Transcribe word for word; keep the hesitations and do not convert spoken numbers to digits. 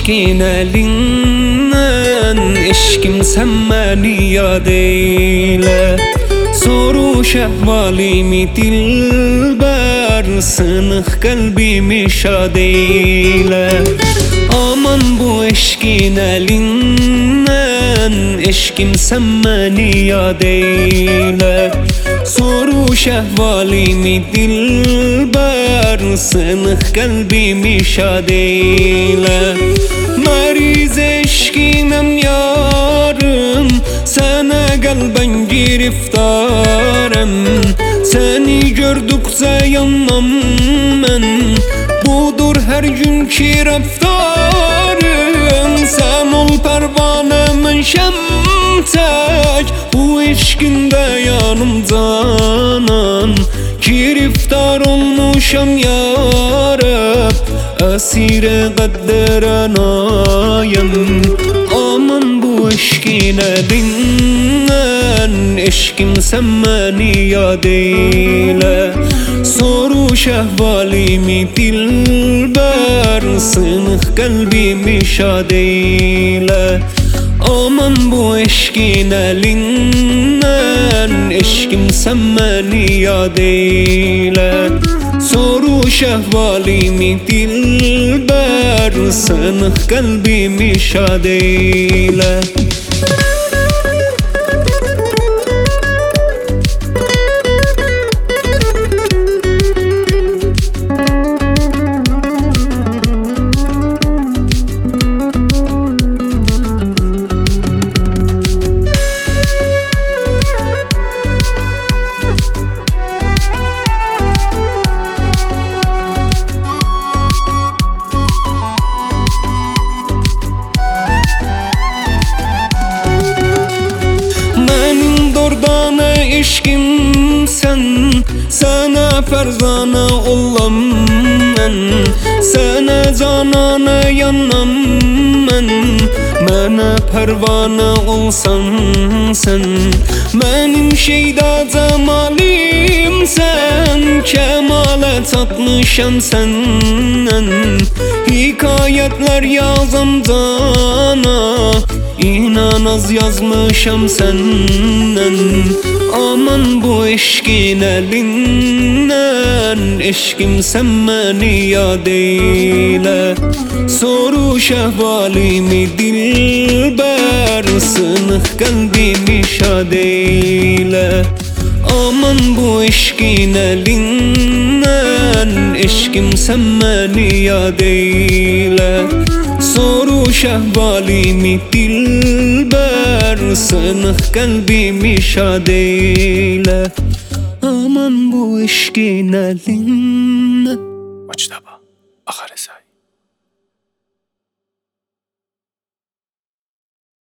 eşkin elinden, eşkim sen beni yad eyle. Soruş ehvalimi dilber, sınık kalbimi şad eyle. Aman bu eşkin elinden, eşkim sen beni yad eyle. Soruş ehvalimi dilber, sınık kalbimi şad eyle. Mariz eşkinem yarım, sana kalben giriftarım. Seni gördükçe yanmam ben, budur her günkü raftarım. Sen ol pervanemin şemtek, bu eşkinde yanım canan. Giriftar olmuşam ya Rab, esire kadderen ayım. Aman bu eşkin elinden, eşkim sen beni yad eyle. Soruş ehvalimi dilber, sınık kalbimi şad eyle. Aman bu eşkin elinden, eşkim sen beni yad eyle. Soruş ehvalimi dilber, sınık kalbimi şad eyle. Eşkim sen, sana ferzana olam ben. Sana canana yanam ben. Bana pervana olsan sen, benim şeyda cemalim sen. Kemale tatmışam senden, hikayetler yazam cana. İnan az yazmışam senden. Aman bu eşkin elinden, eşkim sen beni yad eyle. Soruş ehvalimi dilber, sınık kalbimi şad eyle. Aman bu eşkin elinden, eşkim sen beni yad eyle. Soruş ehvalimi dilber, sınık kalbimi şad eyle. Aman bu eşkin elinden. Maçtaba, Akar Esay.